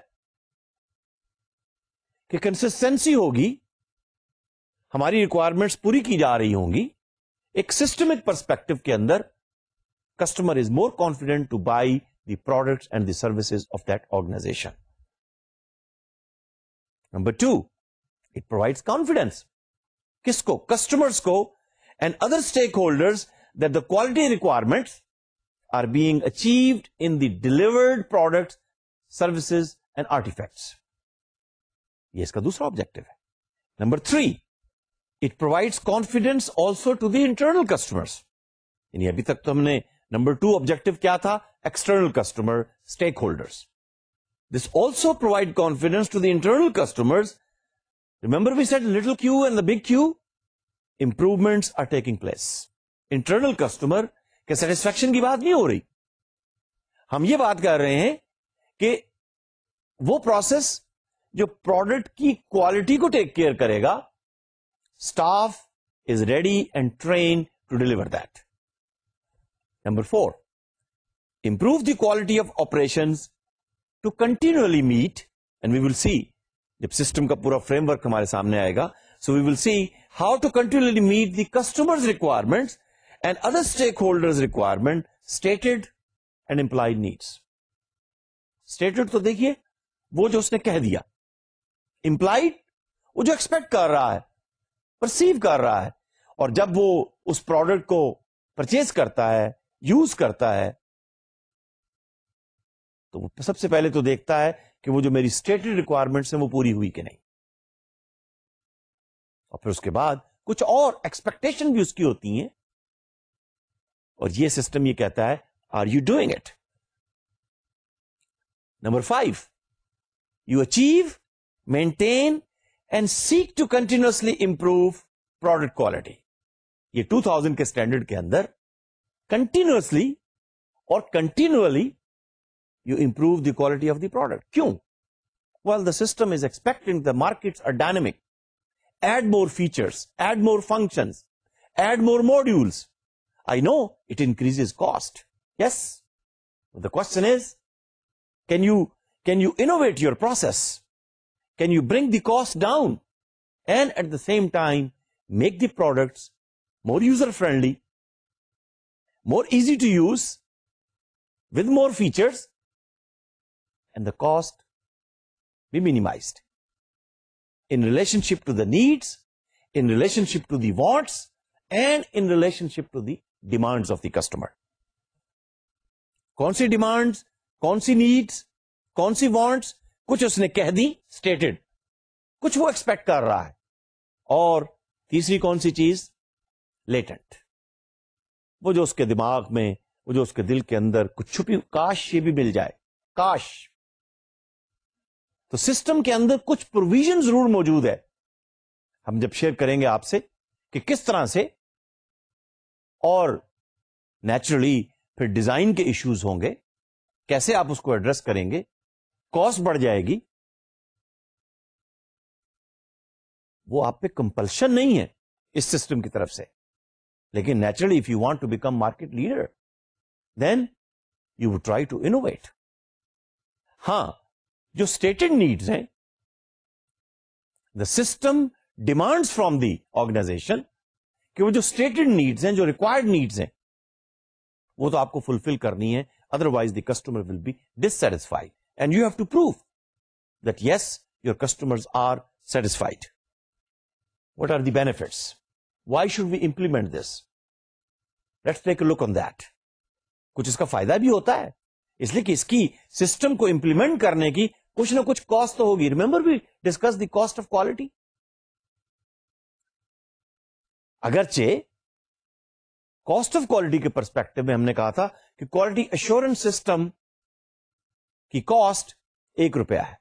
کہ کنسسٹنسی ہوگی, ہماری ریکوائرمنٹس پوری کی جا رہی ہوں گی. ایک سسٹمک پرسپیکٹو کے اندر customer is more confident to buy the products and the services of that organization. Number two, it provides confidence. کس کو؟ کسٹمرس کو and other stakeholders that the quality requirements are being achieved in the delivered products, services and artefacts. یہ اس کا دوسرا objective ہے. Number three, it provides confidence also to the internal customers. یعنی ابھی تک تو ہم نے نمبر ٹو آبجیکٹو کیا تھا, external customer, stakeholders. This also provide confidence to the internal customers. Remember we said little Q and the big Q, improvements are taking place. Internal customer کے satisfaction کی بات نہیں ہو رہی, ہم یہ بات کر رہے ہیں کہ وہ پروسیس جو پروڈکٹ کی کوالٹی کو ٹیک کیئر کرے گا, staff is ready and train to deliver that. Number four, improve the quality of operations to continually meet, and we will see, جب سسٹم کا پورا فریم ورک ہمارے سامنے آئے گا, so we will see how to continually meet the customers requirements and other stakeholders requirement, stated and implied needs. Stated تو دیکھیے وہ جو اس نے کہہ دیا, امپلائڈ وہ جو ایکسپیکٹ کر رہا ہے, پرسیو کر رہا ہے, اور جب وہ اس پروڈکٹ کو پرچیز کرتا ہے, یوز کرتا ہے, تو وہ سب سے پہلے تو دیکھتا ہے کہ وہ جو میری اسٹیٹڈ ریکوائرمنٹس ہیں وہ پوری ہوئی کہ نہیں, اور پھر اس کے بعد کچھ اور ایکسپیکٹیشن بھی اس کی ہوتی ہیں, اور یہ سسٹم یہ کہتا ہے are you doing it. Number five, you achieve, maintain and seek to continuously improve product quality. یہ ٹو تھاؤزینڈ کے اسٹینڈرڈ کے اندر کنٹینیوسلی اور continually you improve the quality of the product. کیوں؟ Well the system is expecting the markets are dynamic, add more features, add more functions, add more modules. I know it increases cost. Yes. The question is, can you, can you innovate your process? Can you bring the cost down? And at the same time, make the products more user-friendly, more easy to use, with more features, and the cost be minimized. In relationship to the needs, in relationship to the wants, and in relationship to the demands of the customer. کون سی demands, کون سی needs, کون سی wants, کچھ اس نے کہہ the stated, کچھ وہ expect کر رہا ہے, اور تیسری کون سی چیز, لیٹنٹ, وہ جو اس کے دماغ میں, وہ جو اس کے دل کے اندر کچھ چھپی, کاش یہ بھی مل جائے, کاش. تو سسٹم کے اندر کچھ پروویژن ضرور موجود ہے. ہم جب شیئر کریں گے آپ سے کہ کس طرح سے, اور نیچرلی پھر ڈیزائن کے ایشوز ہوں گے, کیسے آپ اس کو ایڈریس کریں گے, کاسٹ بڑھ جائے گی. وہ آپ پہ کمپلشن نہیں ہے اس سسٹم کی طرف سے, لیکن naturally if you want to become market leader then you would try to innovate. ہاں, جو اسٹیٹڈ نیڈز ہیں, the system demands from the organization, کہ وہ جو اسٹیٹڈ نیڈز ہیں, جو ریکوائرڈ نیڈز ہیں, وہ تو آپ کو فلفل کرنی ہے, otherwise the customer will be dissatisfied, and you have to prove that yes your customers are satisfied. What are the benefits, why should we implement this, let's take a look on that. کچھ اس کا فائدہ بھی ہوتا ہے, اس لیے کہ اس کی سسٹم کو امپلیمنٹ کرنے کی کچھ نہ کچھ کاسٹ تو ہوگی. Remember we discuss the cost of quality. اگرچہ کاسٹ آف کوالٹی کے پرسپیکٹو میں ہم نے کہا تھا کہ کوالٹی ایشورنس سسٹم کی کاسٹ ایک روپیہ ہے,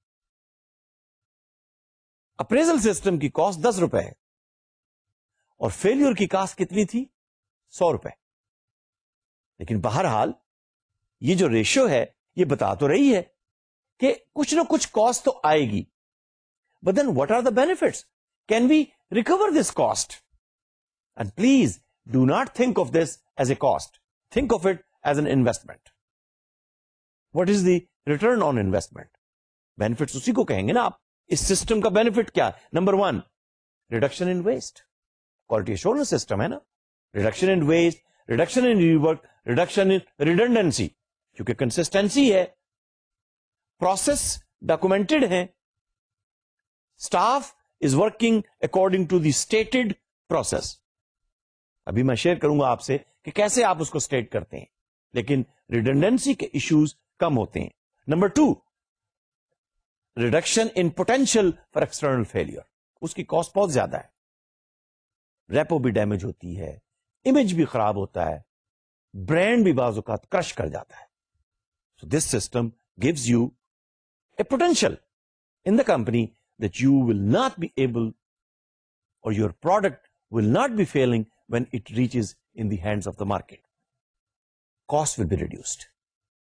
اپریزل سسٹم کی کاسٹ دس روپے ہے, اور فیلئر کی کاسٹ کتنی تھی, سو روپے. لیکن بہرحال یہ جو ریشو ہے یہ بتا تو رہی ہے کہ کچھ نہ کچھ کاسٹ تو آئے گی. But then what are the benefits, can we recover this cost? And please do not think of this as a cost. Think of it as an investment. What is the return on investment? Benefits اسی کو کہیں گے نا آپ. اس system کا benefit کیا ہے؟ Number one, reduction in waste. Quality assurance system ہے نا, reduction in waste, reduction in rework, reduction in redundancy, کیونکہ کنسسٹینسی ہے, پروسیس ڈاکومینٹڈ ہے, staff is working according to the stated process. ابھی میں شیئر کروں گا آپ سے کہ کیسے آپ اس کو اسٹیٹ کرتے ہیں, لیکن ریڈنڈنسی کے ایشوز کم ہوتے ہیں. Number two, reduction in potential for external failure. اس کی کاسٹ بہت زیادہ ہے, ریپو بھی ڈیمیج ہوتی ہے, امیج بھی خراب ہوتا ہے, برانڈ بھی بعض اوقات کرش کر جاتا ہے. So this system gives you a potential in the company that you will not be able, اور your product will not be failing when it reaches in the hands of the market. Cost will be reduced.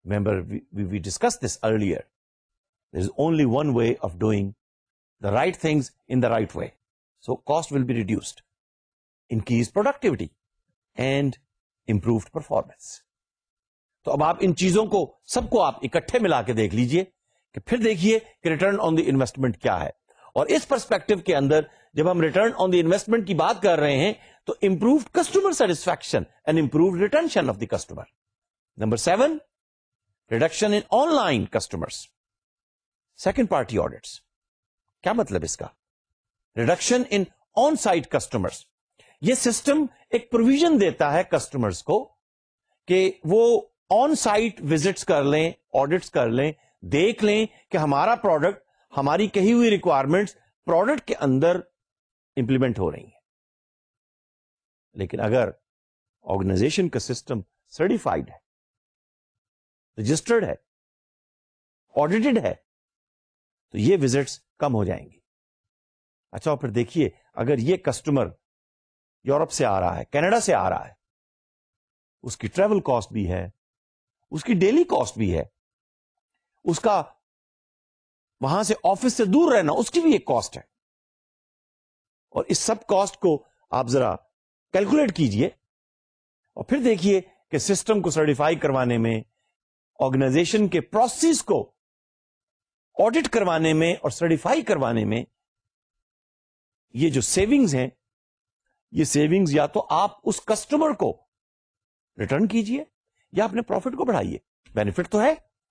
Remember, we, we, we discussed this earlier. There is only one way of doing the right things in the right way. So cost will be reduced, increased productivity, and improved performance. تو اب آپ ان چیزوں کو سب کو آپ اکٹھے ملا کے دیکھ لیجئے کہ پھر دیکھیے کہ ریٹرن آن دی انویسٹمنٹ کیا ہے. اور اس پرسپیکٹو کے اندر جب ہم ریٹرن آن دی انویسٹمنٹ کی بات کر رہے ہیں تو improved customer satisfaction and improved retention of the customer. Number seven, reduction in online customers. Second party audits. کیا مطلب اس کا؟ Reduction in onsite customers. یہ سسٹم ایک پروویژن دیتا ہے کسٹمرس کو کہ وہ آن سائٹ وزٹس کر لیں, آڈٹس کر لیں, دیکھ لیں کہ ہمارا پروڈکٹ, ہماری کہی ہوئی ریکوائرمنٹس پروڈکٹ کے اندر امپلیمنٹ ہو رہی ہیں. لیکن اگر آرگنائزیشن کا سسٹم سرٹیفائڈ ہے, رجسٹرڈ ہے, آڈیٹڈ ہے, تو یہ وزٹس کم ہو جائیں گی. اچھا پھر دیکھیے اگر یہ کسٹمر یورپ سے آ رہا ہے, کینیڈا سے آ رہا ہے, اس کی ٹریول کاسٹ بھی ہے, اس کی ڈیلی کاسٹ بھی ہے, اس کا وہاں سے آفس سے دور رہنا اس کی بھی ایک کاسٹ ہے. اور اس سب کاسٹ کو آپ ذرا کیلکولیٹ کیجئے اور پھر دیکھیے کہ سسٹم کو سرٹیفائی کروانے میں, آرگنائزیشن کے پروسیس کو آڈٹ کروانے میں اور سرٹیفائی کروانے میں یہ جو سیونگز ہیں, یہ سیونگز یا تو آپ اس کسٹمر کو ریٹرن کیجئے یا اپنے پروفٹ کو بڑھائیے. بینیفٹ تو ہے.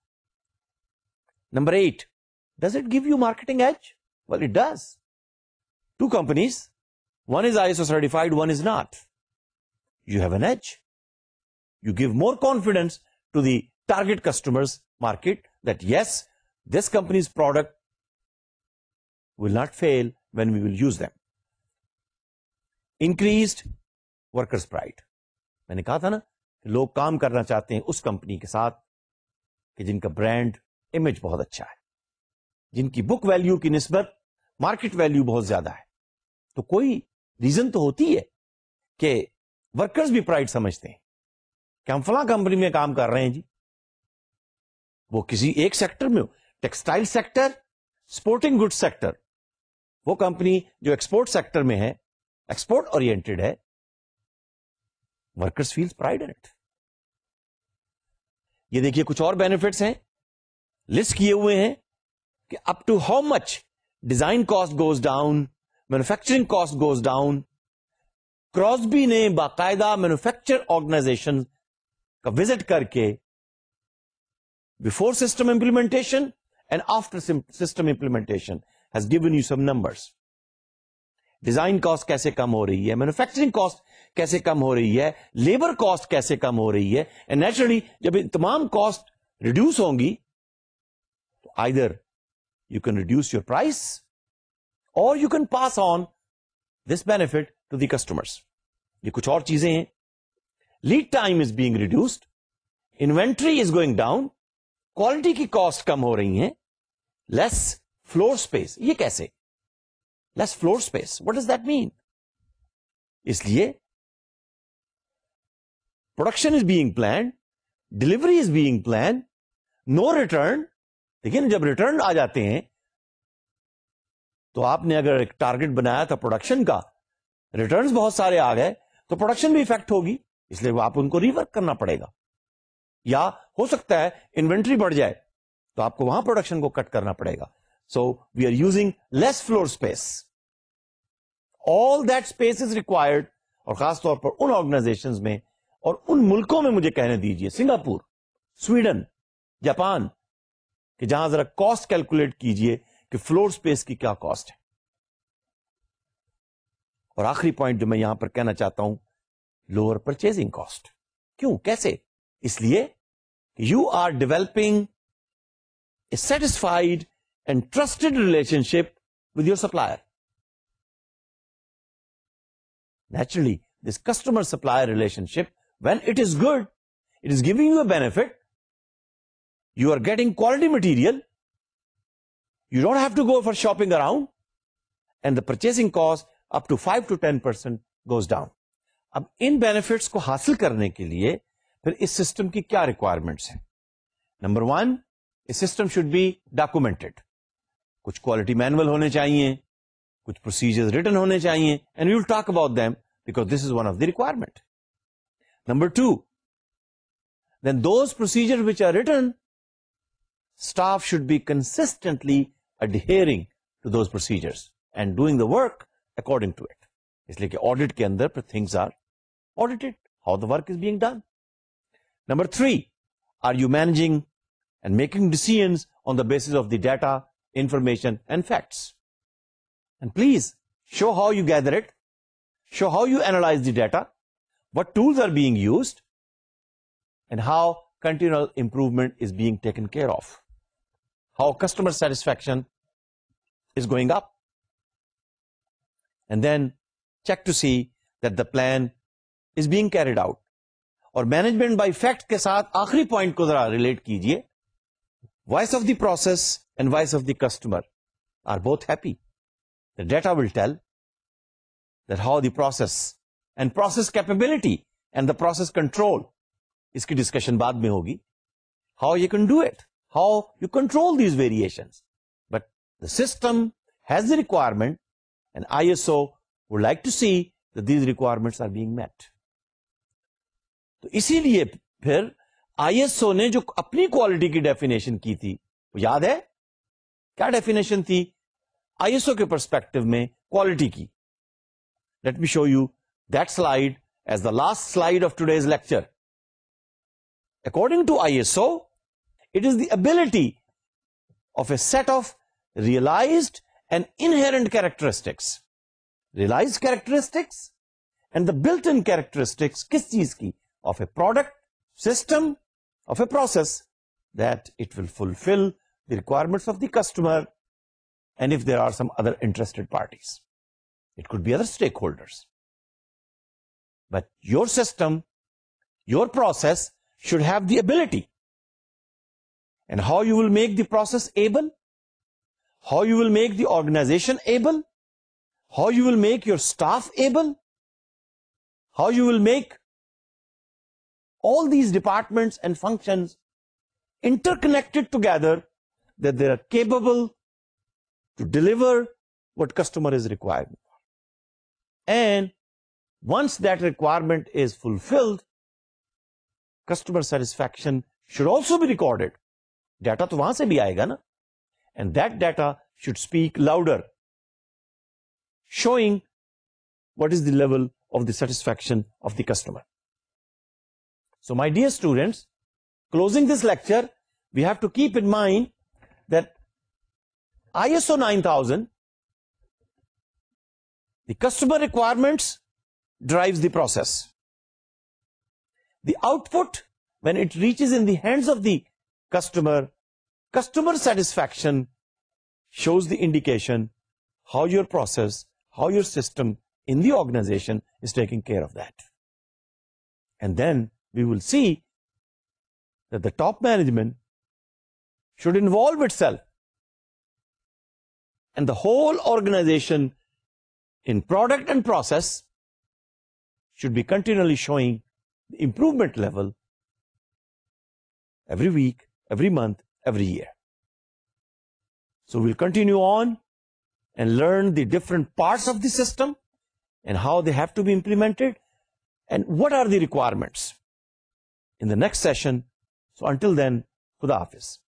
Number eight, does it give you marketing edge? Well it does. Two companies, one is I S O certified, one is not. You have an edge. You give more confidence to the target customers market that yes, this company's product will not fail when we will use them. Increased workers' pride. میں نے کہا تھا نا کہ لوگ کام کرنا چاہتے ہیں اس کمپنی کے ساتھ کہ جن کا برانڈ امیج بہت اچھا ہے, جن کی بک ویلیو کی نسبت مارکیٹ ویلیو بہت زیادہ ہے. تو کوئی ریزن تو ہوتی ہے کہ ورکرز بھی پرائڈ سمجھتے ہیں کہ ہم فلاں کمپنی میں کام کر رہے ہیں جی. وہ کسی ایک سیکٹر میں ہو, textile sector, supporting good sector, وہ کمپنی جو ایکسپورٹ سیکٹر میں ہے, ایکسپورٹ اورینٹڈ ہے, workers feels pride in it. یہ دیکھیے کچھ اور بینیفٹس ہیں لسٹ کیے ہوئے ہیں کہ up to how much design cost goes down, manufacturing cost goes down. Crosby نے باقاعدہ مینوفیکچر آرگنائزیشن کا وزٹ کر کے before system implementation and after system implementation has given you some numbers. Design cost کیسے کم ہو رہی ہے, مینوفیکچرنگ کاسٹ کیسے کم ہو رہی ہے, لیبر کاسٹ کیسے کم ہو رہی ہے. اینڈ نیچرلی جب تمام کاسٹ ریڈیوس ہوں گی تو either you can reduce your price or you can pass on this benefit to the customers. یہ کچھ اور چیزیں ہیں. Lead time is being reduced, inventory is going down, quality کی کاسٹ کم ہو رہی ہیں, لیس فلور اسپیس. یہ کیسے less floor space? What does that mean? اس لیے production is being planned, delivery is being planned, no return. لیکن جب ریٹرن آ جاتے ہیں تو آپ نے اگر ایک ٹارگٹ بنایا تھا پروڈکشن کا, ریٹرنز بہت سارے آ گئے تو پروڈکشن بھی افیکٹ ہوگی, اس لیے آپ ان کو ریورک کرنا پڑے گا. یا ہو سکتا ہے انوینٹری بڑھ جائے تو آپ کو وہاں پروڈکشن کو کٹ کرنا پڑے گا. So we are using less floor space. All that space is required. اور خاص طور پر ان آرگنائزیشنز میں اور ان ملکوں میں مجھے کہنے دیجیے, سنگاپور, سویڈن, جاپان, کہ جہاں ذرا کاسٹ کیلکولیٹ کیجئے کہ فلور اسپیس کی کیا کاسٹ ہے. اور آخری پوائنٹ جو میں یہاں پر کہنا چاہتا ہوں, لوور پرچیزنگ کاسٹ. کیوں, کیسے؟ اس لیے you are developing a satisfied and trusted relationship with your supplier. Naturally this customer supplier relationship, when it is good, it is giving you a benefit. You are getting quality material. You don't have to go for shopping around, and the purchasing cost up to five to ten percent goes down. اب ان benefits کو حاصل کرنے کے لیے پھر اس system کی کیا requirements ہیں؟ Number one, a system should be documented. कुछ quality manual होने चाहिए, कुछ procedures written होने चाहिए, and we will talk about them because this is one of the requirement. Number two, then those procedures which are written, staff should be consistently adhering to those procedures and doing the work according to it. इसलिए कि audit के अंदर पर things are audited, how the work is being done. Number three, are you managing and making decisions on the basis of the data, information, and facts? And please show how you gather it, show how you analyze the data, what tools are being used, and how continual improvement is being taken care of, how customer satisfaction is going up. And then check to see that the plan is being carried out. और management by fact के साथ आखिरी point को जरा relate कीजिए. Voice of the process and voice of the customer are both happy. The data will tell that how the process and process capability and the process control, इसकी discussion बाद में होगी. How you can do it, how you control these variations. But the system has the requirement and ISO would like to see that these requirements are being met. तो इसीलिए फिर ISO ने जो अपनी क्वालिटी की डेफिनेशन की थी, वो याद है क्या डेफिनेशन थी आईएसओ के पर्सपेक्टिव में क्वालिटी की? Let me show you that slide as the last slide of today's lecture. According to ISO, it is the ability of a set of realized and inherent characteristics. Realized characteristics and the built in characteristics किस चीज की? Of a product, system, of a process, that it will fulfill the requirements of the customer, and if there are some other interested parties, it could be other stakeholders. But your system, your process should have the ability. And how you will make the process able, how you will make the organization able, how you will make your staff able, how you will make all these departments and functions interconnected together, that they are capable to deliver what customer is requiring. And once that requirement is fulfilled, customer satisfaction should also be recorded. Data to wahan se bhi aayega na, and that data should speak louder, showing what is the level of the satisfaction of the customer. So my dear students, closing this lecture, we have to keep in mind that I S O nine thousand, the customer requirements drives the process. The output, when it reaches in the hands of the customer, customer satisfaction shows the indication how your process, how your system in the organization is taking care of that. And then we will see that the top management should involve itself and the whole organization in product and process should be continually showing the improvement level every week, every month, every year. So we'll continue on and learn the different parts of the system and how they have to be implemented and what are the requirements in the next session. So until then, Khuda Hafiz.